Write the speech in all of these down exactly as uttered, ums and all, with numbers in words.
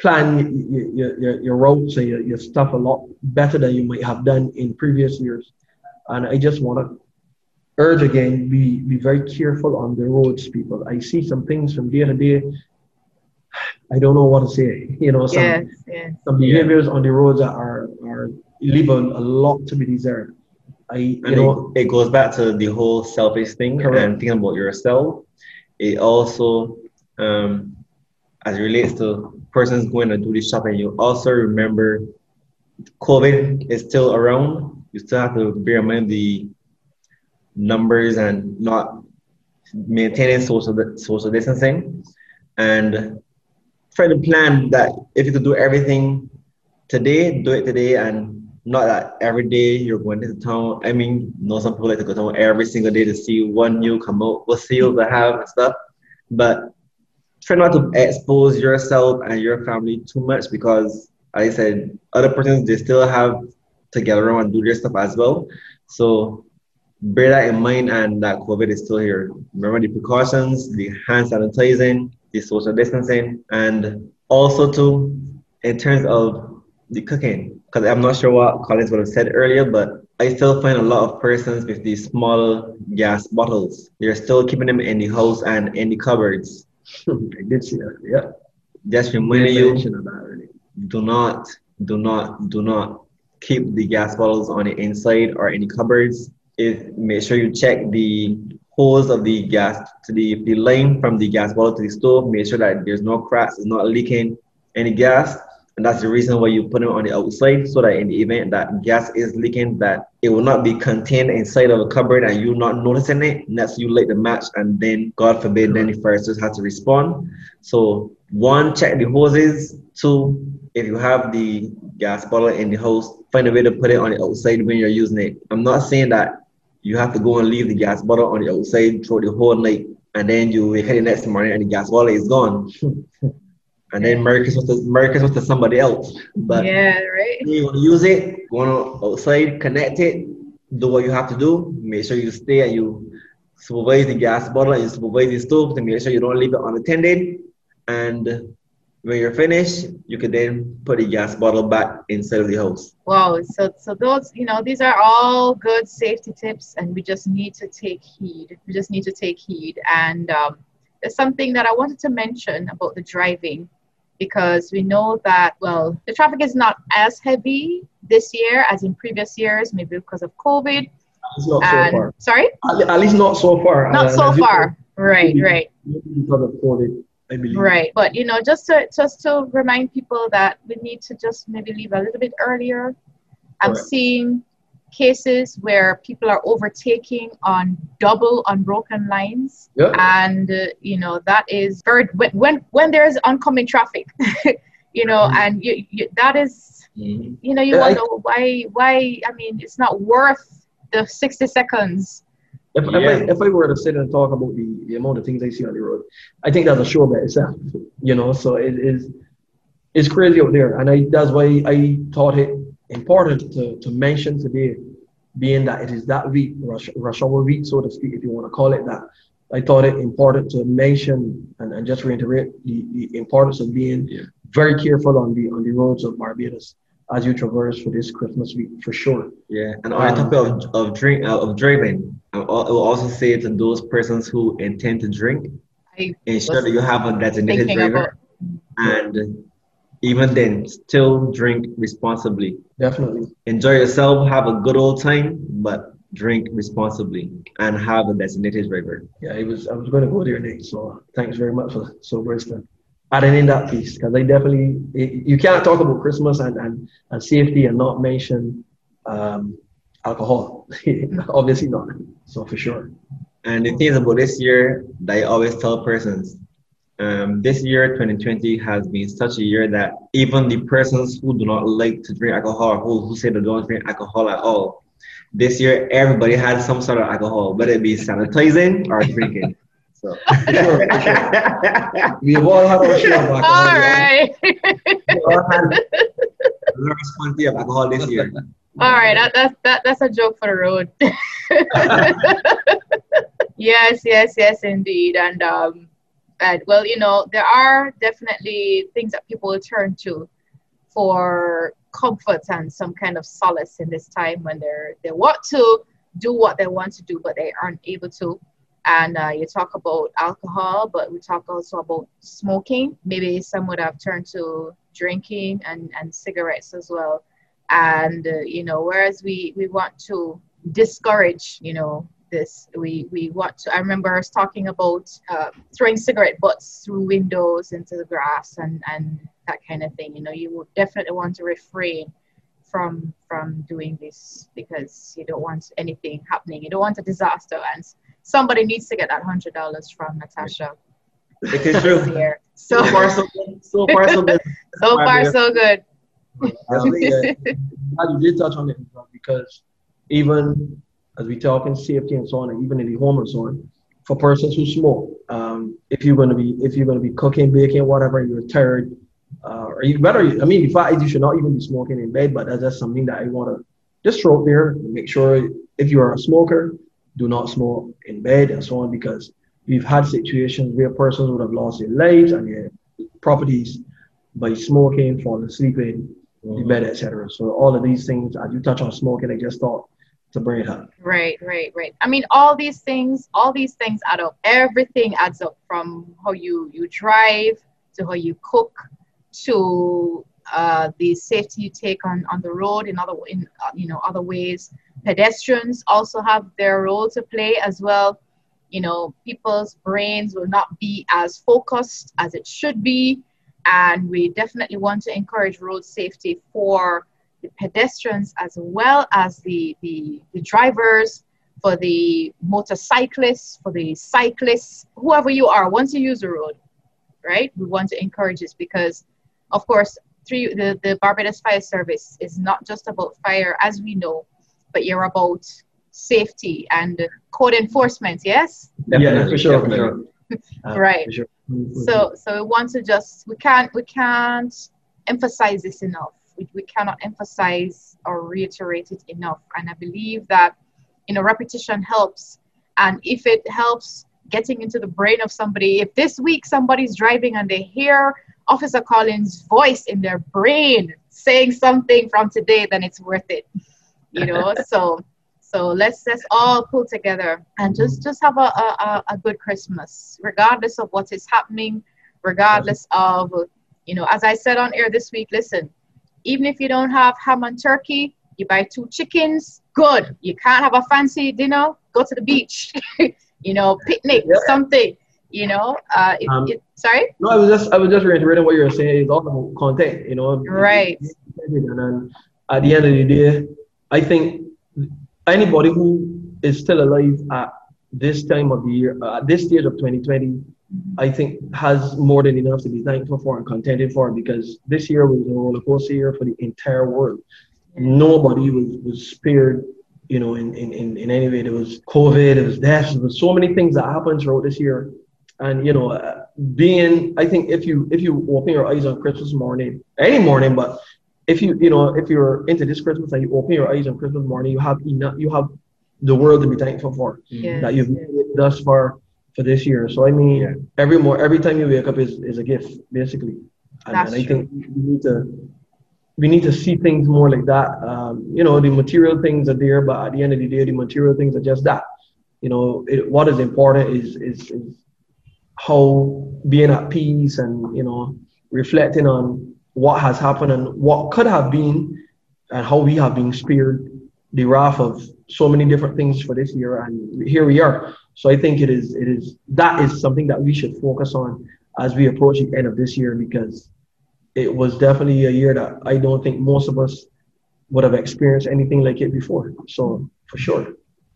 plan your, your, your, your routes and your, your stuff a lot better than you might have done in previous years. And I just want to urge again, be, be very careful on the roads, people. I see some things from day to day. I don't know what to say. You know, some, Yes, yes. some behaviors on the roads are, are leave a, a lot to be desired. I, you And know, it, it goes back to the whole selfish thing correct. and thinking about yourself. It also, um, as it relates to persons going to do the shopping, you also remember COVID is still around. You still have to bear in mind the numbers and not maintaining social social distancing. And try to plan that if you could do everything today, do it today, and not that every day you're going to town. I mean, know some people like to go to town every single day to see one new come out, what sales they have and stuff. But try not to expose yourself and your family too much because, like I said, other persons they still have to get around and do their stuff as well. So bear that in mind and that COVID is still here. Remember the precautions, the hand sanitizing, the social distancing, and also too, in terms of the cooking, because I'm not sure what Collins would have said earlier, but I still find a lot of persons with these small gas bottles. They're still keeping them in the house and in the cupboards. I did see that. Yeah. Just reminding you, do not, do not, do not keep the gas bottles on the inside or in the cupboards. If make sure you check the holes of the gas to the, the line from the gas bottle to the stove. Make sure that there's no cracks, it's not leaking any gas. And that's the reason why you put them on the outside, so that in the event that gas is leaking, that it will not be contained inside of a cupboard and you not noticing it. And that's you light the match, and then God forbid, then the fire just has to respond. So one, check the hoses. Two, if you have the gas bottle in the house, find a way to put it on the outside when you're using it. I'm not saying that you have to go and leave the gas bottle on the outside throughout the whole night, and then you wake up the next morning and the gas bottle is gone. And then Merry Christmas to, Merry Christmas to somebody else. But yeah, right. you want to use it, go on outside, connect it, do what you have to do. Make sure you stay and you supervise the gas bottle and you supervise the stove to make sure you don't leave it unattended. And when you're finished, you can then put the gas bottle back inside of the house. Wow. So, so those, you know, these are all good safety tips, and we just need to take heed. We just need to take heed. And um, there's something that I wanted to mention about the driving, because we know that, well, the traffic is not as heavy this year as in previous years, maybe because of COVID. It's not and, so far. Sorry? At, at least not so far. Not uh, so far. Right, maybe, right. Because of COVID, I believe. Right. But, you know, just to, just to remind people that we need to just maybe leave a little bit earlier. I'm Correct. seeing cases where people are overtaking on double unbroken lines. Yeah. And, uh, you know, that is very, when, when, when there's oncoming traffic, you know, mm-hmm. and you, you, that is, mm-hmm. you know, you yeah, wonder I, why, why, I mean, it's not worth the sixty seconds. If, yeah. if, I, if I were to sit and talk about the, the amount of things I see on the road, I think that's a show by itself, you know, so it is, it's crazy out there. And I, that's why I thought it important to, to mention today, being that it is that week, rush, rush hour week, so to speak, if you want to call it that. I thought it important to mention and, and just reiterate the, the importance of being yeah. very careful on the on the roads of Barbados as you traverse for this Christmas week, for sure. Yeah, and on um, the topic of of drink uh, of driving, I will also say to those persons who intend to drink, I ensure that you have a designated driver, about... and even then, still drink responsibly. Definitely. Enjoy yourself, have a good old time, but drink responsibly and have a designated driver. Yeah, it was. I was going to go there next, so thanks very much for sober for adding in that piece, because I definitely, it, you can't talk about Christmas and, and, and safety and not mention um, alcohol. Obviously not, so for sure. And the thing about this year that I always tell persons, Um, this year, twenty twenty, has been such a year that even the persons who do not like to drink alcohol, who, who say they don't drink alcohol at all, this year, everybody had some sort of alcohol, whether it be sanitizing or drinking. So. For sure, for sure. We have all had our share of alcohol. All right. We all had a large quantity of alcohol this year. All right, that, that, that, that's a joke for the road. Yes, yes, yes, indeed. And um, And well, you know, there are definitely things that people will turn to for comfort and some kind of solace in this time when they're they want to do what they want to do, but they aren't able to. And uh, you talk about alcohol, but we talk also about smoking. Maybe some would have turned to drinking and, and cigarettes as well. And, uh, you know, whereas we, we want to discourage, you know, this, we, we want to, I remember us talking about uh, throwing cigarette butts through windows into the grass and, and that kind of thing. You know, you would definitely want to refrain from from doing this because you don't want anything happening. You don't want a disaster, and somebody needs to get that hundred dollars from Natasha. It is true. Here. So far, so good. So far, so good. So far, so good. Um, yeah, glad you did touch on it because even as we talk in safety and so on, and even in the home and so on, for persons who smoke, um, if you're going to be if you're going to be cooking, baking, whatever, you're tired. Uh, or you better, I mean, in fact, you should not even be smoking in bed, but that's just something that I want to just throw out there. Make sure if you are a smoker, do not smoke in bed and so on, because we've had situations where persons would have lost their lives and their properties by smoking, falling asleep in the bed, et cetera. So all of these things, as you touch on smoking, I just thought to bring it up. Right, right, right. I mean, all these things, all these things add up. Everything adds up from how you, you drive to how you cook, to uh, the safety you take on, on the road in other in uh, you know other ways. Pedestrians also have their role to play as well. You know, people's brains will not be as focused as it should be, and we definitely want to encourage road safety for the pedestrians as well as the the, the drivers, for the motorcyclists, for the cyclists, whoever you are. Once you use the road, right, we want to encourage this because, of course, through the, the Barbados Fire Service is not just about fire, as we know, but you're about safety and code enforcement, yes? Definitely, yeah, for sure, for sure. Uh, right. For sure. So, so we want to just, we can't, we can't emphasize this enough. We, we cannot emphasize or reiterate it enough. And I believe that, you know, repetition helps. And if it helps getting into the brain of somebody, if this week somebody's driving and they hear Officer Collins' voice in their brain saying something from today, then it's worth it, you know. so, so let's let's all pull together and just just have a, a a good Christmas, regardless of what is happening, regardless of, you know, as I said on air this week. Listen, even if you don't have ham and turkey, you buy two chickens. Good. You can't have a fancy dinner. Go to the beach, you know, picnic, yeah. something. You know, uh, it, um, it, sorry? No, I was just, I was just reiterating what you were saying. It's all about content, you know. Right. And then at the end of the day, I think anybody who is still alive at this time of the year, uh, at this stage of twenty twenty, mm-hmm. I think has more than enough to be thankful for and contented for, because this year was a roller coaster year for the entire world. Yeah. Nobody was, was spared, you know, in, in, in, in any way. There was COVID, there was deaths, there was so many things that happened throughout this year. And, you know, uh, being, I think if you if you open your eyes on Christmas morning, any morning, but if you, you know, if you're into this Christmas and you open your eyes on Christmas morning, you have enough, you have the world to be thankful for, yes. that you've made it thus far for this year. So, I mean, yeah. every more, every time you wake up is, is a gift, basically. And, and I think we need to, we need to see things more like that. Um, you know, the material things are there, but at the end of the day, the material things are just that. You know, it, what is important is, is, is how being at peace and, you know, reflecting on what has happened and what could have been and how we have been spared the wrath of so many different things for this year. And here we are. So I think it is, it is, that is something that we should focus on as we approach the end of this year, because it was definitely a year that I don't think most of us would have experienced anything like it before. So for sure.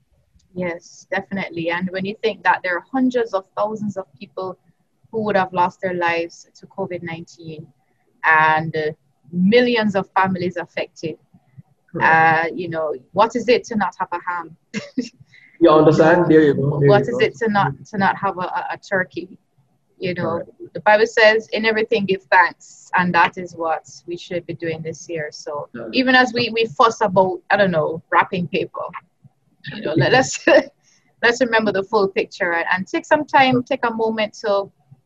Yes, definitely. And when you think that there are hundreds of thousands of people who would have lost their lives to COVID nineteen and uh, millions of families affected, uh, you know, what is it to not have a ham? You understand? There you go. There what you is go. it to not to not have a, a, a turkey? You know, right. The Bible says in everything give thanks, and that is what we should be doing this year. So yeah. even as we, we fuss about, I don't know, wrapping paper, you know, let, let's let's remember the full picture and, and take some time, take a moment to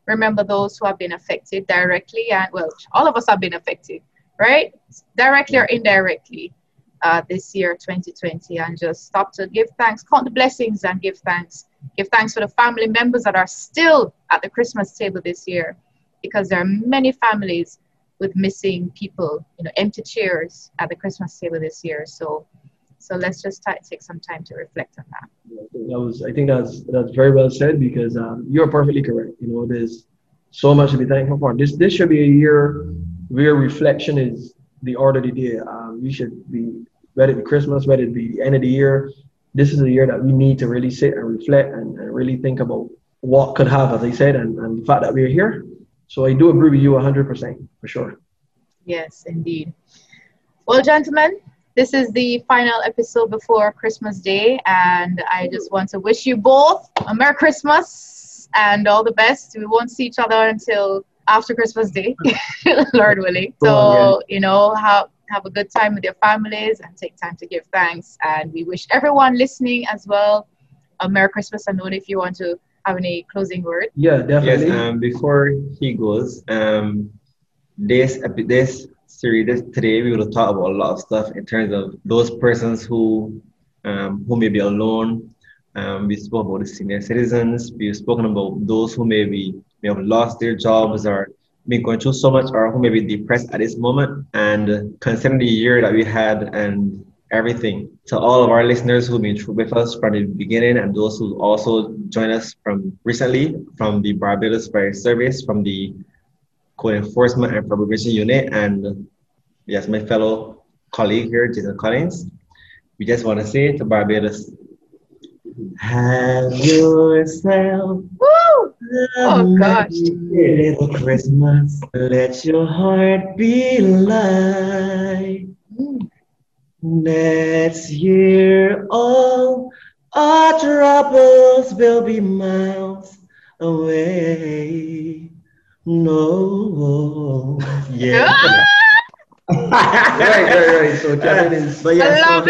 remember those who have been affected directly, and well, all of us have been affected, right? Directly or indirectly, uh, this year, twenty twenty, and just stop to give thanks, count the blessings and give thanks. Give thanks for the family members that are still at the Christmas table this year, because there are many families with missing people, you know, empty chairs at the Christmas table this year. So, so let's just t- take some time to reflect on that. That was, I think that's that's very well said, because um, you're perfectly correct. You know, there's so much to be thankful for. This this should be a year where reflection is the order of the day. Um, we should be, whether it be Christmas, whether it be the end of the year, this is a year that we need to really sit and reflect and, and really think about what could have, as I said, and, and the fact that we're here. So I do agree with you one hundred percent, for sure. Yes, indeed. Well, gentlemen, this is the final episode before Christmas Day, and I just want to wish you both a Merry Christmas and all the best. We won't see each other until after Christmas Day, Lord willing. So, you know, have, have a good time with your families and take time to give thanks. And we wish everyone listening as well a Merry Christmas. And if you want to have any closing word. Yeah, definitely. Yes, um, before he goes, um, this, this series, this, today, we will talk about a lot of stuff in terms of those persons who, um, who may be alone. Um, we spoke about the senior citizens. We've spoken about those who may be may have lost their jobs or been going through so much, or who may be depressed at this moment. And considering the year that we had and everything, to all of our listeners who've been with us from the beginning, and those who also joined us from recently from the Barbados Fire Service, from the Code Enforcement and Probation Unit, and yes, my fellow colleague here, Jason Collins, we just want to say to Barbados, have yourself Woo! Oh gosh. little Christmas. Let your heart be light. Mm. Next year all our troubles will be miles away. No. Yeah. right, right, right. So Kevin is. But I yeah, love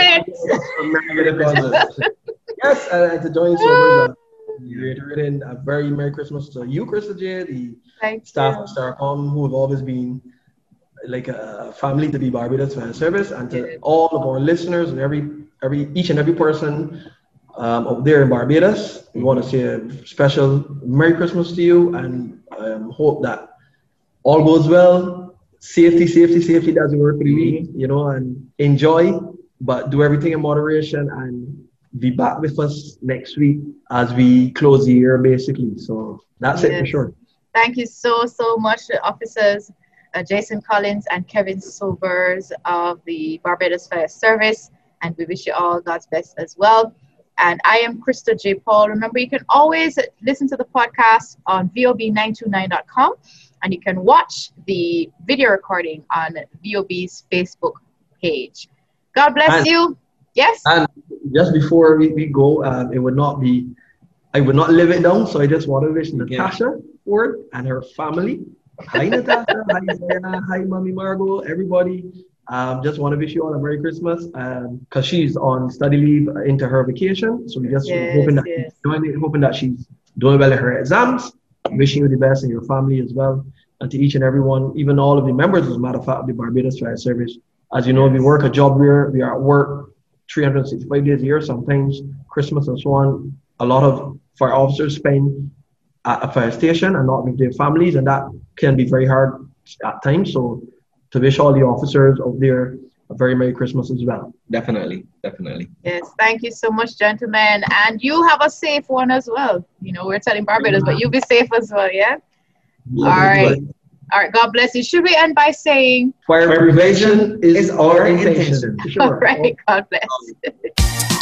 so, it. Yes, and to join Sobers, uh, reiterating a very Merry Christmas to you, Krista J, the Thank staff you. of Starcom, who have always been like a family to the Barbados Fan Service, and to Yes. all of our listeners and every every each and every person um, out there in Barbados. We want to say a special Merry Christmas to you, and um, hope that all goes well. Safety, safety, safety. That's the word for the week, you know, and enjoy, but do everything in moderation, and be back with us next week as we close the year, basically. So that's Yes. it for sure. Thank you so, so much to officers uh, Jason Collins and Kevin Sobers of the Barbados Fire Service. And we wish you all God's best as well. And I am Krista J. Paul. Remember, you can always listen to the podcast on V O B nine two nine dot com. And you can watch the video recording on V O B's Facebook page. God bless And- you. Yes? And just before we, we go, um, it would not be, I would not live it down. So I just want to wish Natasha Ford and her family. Hi, Natasha. Hi, Diana. Hi, Mommy Margot. Everybody. Um, just want to wish you all a Merry Christmas, because she's on study leave into her vacation. So we just Yes, hoping that yes. she's doing it, hoping that she's doing well in her exams. Wishing you the best and your family as well, and to each and everyone, even all of the members, as a matter of fact, of the Barbados Fire Service. As you know, we work a job where we are at work three hundred sixty-five days a year, sometimes Christmas and so on. A lot of fire officers spend at a fire station and not with their families, and that can be very hard at times. So to wish all the officers out there a very Merry Christmas as well. Definitely, definitely. Yes, thank you so much, gentlemen. And you have a safe one as well. You know, we're telling Barbados, but you be safe as well, yeah? All right. All right, God bless you. Should we end by saying, Fire Fire prevention is is our our intention. intention. For sure. all right, God bless.